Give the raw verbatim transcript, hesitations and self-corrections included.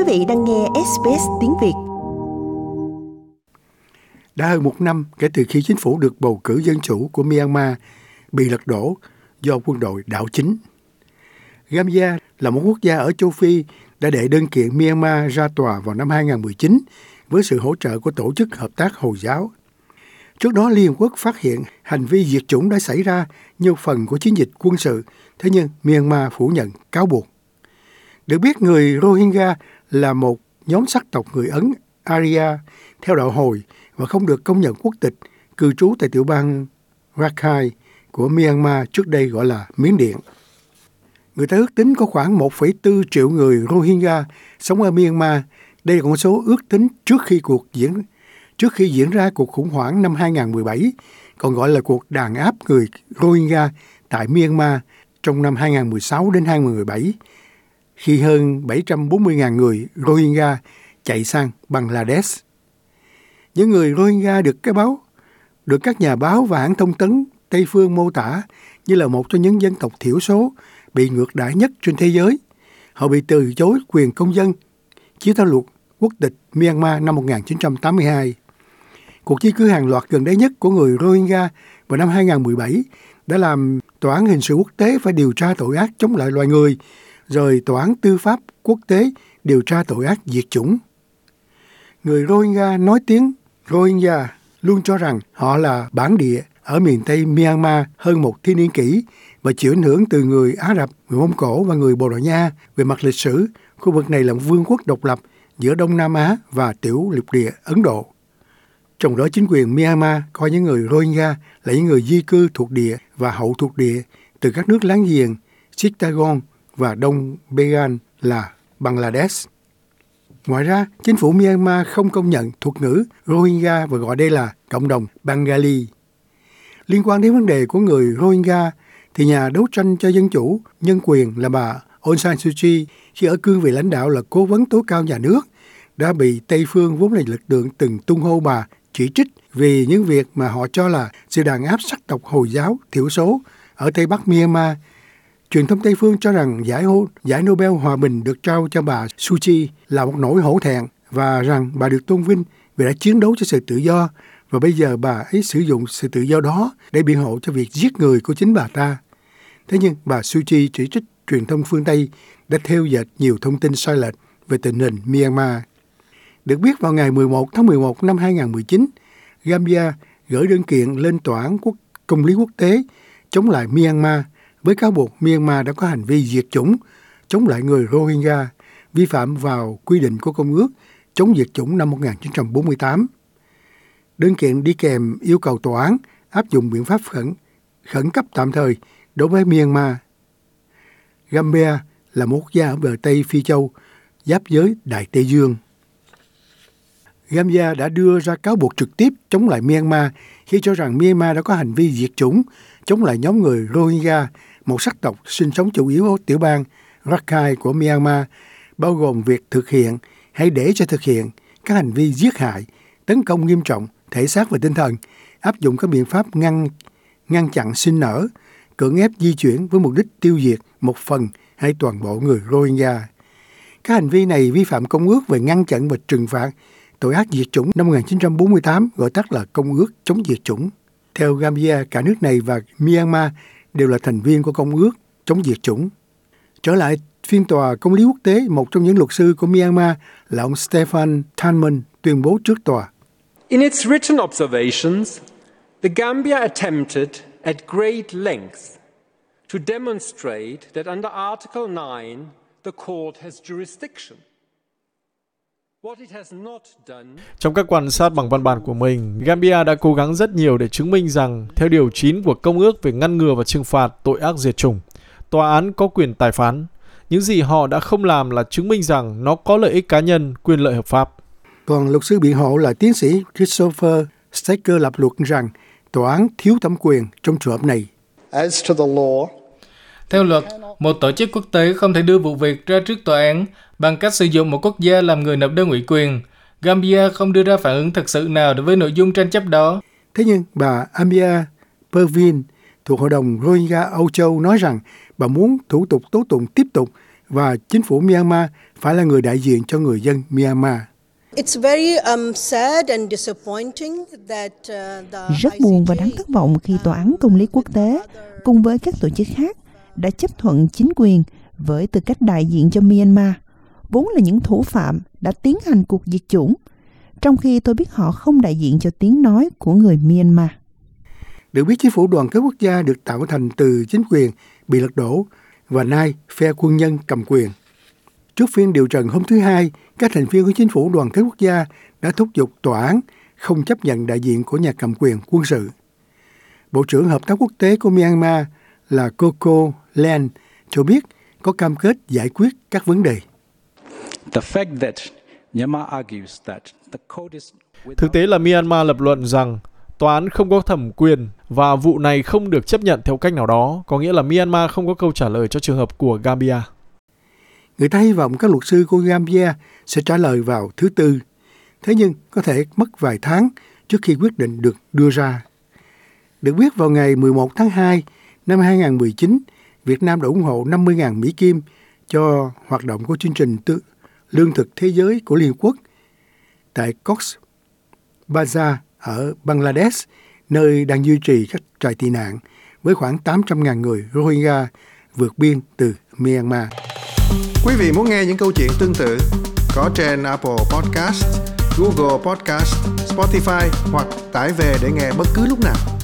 vị đang nghe ét bê ét tiếng Việt. Đã hơn một năm kể từ khi chính phủ được bầu cử dân chủ của Myanmar bị lật đổ do quân đội đảo chính. Gambia là một quốc gia ở châu Phi đã đệ đơn kiện Myanmar ra tòa vào năm hai không một chín với sự hỗ trợ của Tổ chức Hợp tác Hồi giáo. Trước đó, Liên Hợp Quốc phát hiện hành vi diệt chủng đã xảy ra như phần của chiến dịch quân sự, thế nhưng Myanmar phủ nhận cáo buộc. Được biết, người Rohingya là một nhóm sắc tộc người Ấn Arya theo đạo Hồi và không được công nhận quốc tịch, cư trú tại tiểu bang Rakhine của Myanmar, trước đây gọi là Miến Điện. Người ta ước tính có khoảng một phẩy bốn triệu người Rohingya sống ở Myanmar. Đây là con số ước tính trước khi cuộc diễn trước khi diễn ra cuộc khủng hoảng năm hai không một bảy, còn gọi là cuộc đàn áp người Rohingya tại Myanmar trong năm hai không một sáu đến hai không một bảy, khi hơn bảy trăm bốn mươi nghìn người Rohingya chạy sang Bangladesh. Những người Rohingya được cái báo, được các nhà báo và hãng thông tấn Tây phương mô tả như là một trong những dân tộc thiểu số bị ngược đãi nhất trên thế giới. Họ bị từ chối quyền công dân, chiếu theo luật quốc tịch Myanmar năm một nghìn chín trăm tám mươi hai. Cuộc di cư hàng loạt gần đây nhất của người Rohingya vào năm hai không một bảy đã làm Tòa án Hình sự Quốc tế phải điều tra tội ác chống lại loài người, rồi Tòa án Tư pháp Quốc tế điều tra tội ác diệt chủng. Người Rohingya nói tiếng Rohingya luôn cho rằng họ là bản địa ở miền Tây Myanmar hơn một thiên niên kỷ và chịu ảnh hưởng từ người Ả Rập, người Mông Cổ và người Bồ Đào Nha. Về mặt lịch sử, khu vực này là một vương quốc độc lập giữa Đông Nam Á và tiểu lục địa Ấn Độ. Trong đó, chính quyền Myanmar coi những người Rohingya là những người di cư thuộc địa và hậu thuộc địa từ các nước láng giềng Chittagong và Đông Bengal là Bangladesh. Ngoài ra, chính phủ Myanmar không công nhận thuật ngữ Rohingya và gọi đây là cộng đồng Bengali. Liên quan đến vấn đề của người Rohingya, thì nhà đấu tranh cho dân chủ, nhân quyền là bà Aung San Suu Kyi, khi ở cương vị lãnh đạo là cố vấn tối cao nhà nước, đã bị Tây phương vốn là lực lượng từng tung hô bà chỉ trích vì những việc mà họ cho là sự đàn áp sắc tộc Hồi giáo thiểu số ở Tây Bắc Myanmar. Truyền thông Tây phương cho rằng giải, giải Nobel Hòa bình được trao cho bà Suu Kyi là một nỗi hổ thẹn và rằng bà được tôn vinh vì đã chiến đấu cho sự tự do, và bây giờ bà ấy sử dụng sự tự do đó để biện hộ cho việc giết người của chính bà ta. Thế nhưng bà Suu Kyi chỉ trích truyền thông phương Tây đã theo dệt nhiều thông tin sai lệch về tình hình Myanmar. Được biết, vào ngày mười một tháng mười một năm hai không một chín, Gambia gửi đơn kiện lên Tòa án quốc, Công lý Quốc tế chống lại Myanmar với cáo buộc Myanmar đã có hành vi diệt chủng, chống lại người Rohingya, vi phạm vào quy định của Công ước chống diệt chủng năm một nghìn chín trăm bốn mươi tám. Đơn kiện đi kèm yêu cầu tòa án áp dụng biện pháp khẩn, khẩn cấp tạm thời đối với Myanmar. Gambia là một quốc gia ở bờ Tây Phi Châu, giáp giới Đại Tây Dương. Gambia đã đưa ra cáo buộc trực tiếp chống lại Myanmar khi cho rằng Myanmar đã có hành vi diệt chủng, chống lại nhóm người Rohingya, một sắc tộc sinh sống chủ yếu ở tiểu bang Rakhine của Myanmar, bao gồm việc thực hiện hay để cho thực hiện các hành vi giết hại, tấn công nghiêm trọng thể xác và tinh thần, áp dụng các biện pháp ngăn ngăn chặn sinh nở, cưỡng ép di chuyển với mục đích tiêu diệt một phần hay toàn bộ người Rohingya. Các hành vi này vi phạm Công ước về ngăn chặn và trừng phạt tội ác diệt chủng năm một nghìn chín trăm bốn mươi tám, gọi tắt là Công ước chống diệt chủng. Theo Gambia, cả nước này và Myanmar đều là thành viên của Công ước chống diệt chủng. Trở lại phiên tòa công lý quốc tế, một trong những luật sư của Myanmar là ông Stephen Thanman tuyên bố trước tòa. In its written observations, the Gambia attempted at great length to demonstrate that under Article nine, the court has jurisdiction. Trong các quan sát bằng văn bản của mình, Gambia đã cố gắng rất nhiều để chứng minh rằng, theo điều chín của Công ước về ngăn ngừa và trừng phạt tội ác diệt chủng, tòa án có quyền tài phán. Những gì họ đã không làm là chứng minh rằng nó có lợi ích cá nhân, quyền lợi hợp pháp. Còn luật sư biện hộ là tiến sĩ Christopher Staker lập luận rằng tòa án thiếu thẩm quyền trong trường hợp này. As to the law, theo luật, một tổ chức quốc tế không thể đưa vụ việc ra trước tòa án bằng cách sử dụng một quốc gia làm người nộp đơn ủy quyền. Gambia không đưa ra phản ứng thực sự nào đối với nội dung tranh chấp đó. Thế nhưng bà Amia Pervin thuộc Hội đồng Rohingya Âu Châu nói rằng bà muốn thủ tục tố tụng tiếp tục và chính phủ Myanmar phải là người đại diện cho người dân Myanmar. Rất buồn và đáng thất vọng khi Tòa án Công lý Quốc tế cùng với các tổ chức khác đã chấp thuận chính quyền với tư cách đại diện cho Myanmar, vốn là những thủ phạm đã tiến hành cuộc diệt chủng, trong khi tôi biết họ không đại diện cho tiếng nói của người Myanmar. Được biết, chính phủ đoàn kết quốc gia được tạo thành từ chính quyền bị lật đổ và nay phe quân nhân cầm quyền. Trước phiên điều trần hôm thứ Hai, các thành viên của chính phủ đoàn kết quốc gia đã thúc giục tòa án không chấp nhận đại diện của nhà cầm quyền quân sự. Bộ trưởng Hợp tác Quốc tế của Myanmar là Coco Len cho biết có cam kết giải quyết các vấn đề. Thực tế là Myanmar lập luận rằng tòa án không có thẩm quyền và vụ này không được chấp nhận theo cách nào đó, có nghĩa là Myanmar không có câu trả lời cho trường hợp của Gambia. Người ta hy vọng các luật sư của Gambia sẽ trả lời vào thứ Tư, thế nhưng có thể mất vài tháng trước khi quyết định được đưa ra. Được biết vào ngày mười một tháng hai năm hai không một chín, Việt Nam đã ủng hộ năm mươi nghìn Mỹ Kim cho hoạt động của chương trình tự lương thực thế giới của Liên Hợp Quốc tại Cox's Bazar ở Bangladesh, nơi đang duy trì các trại tị nạn với khoảng tám trăm nghìn người Rohingya vượt biên từ Myanmar. Quý vị muốn nghe những câu chuyện tương tự có trên Apple Podcast, Google Podcast, Spotify hoặc tải về để nghe bất cứ lúc nào.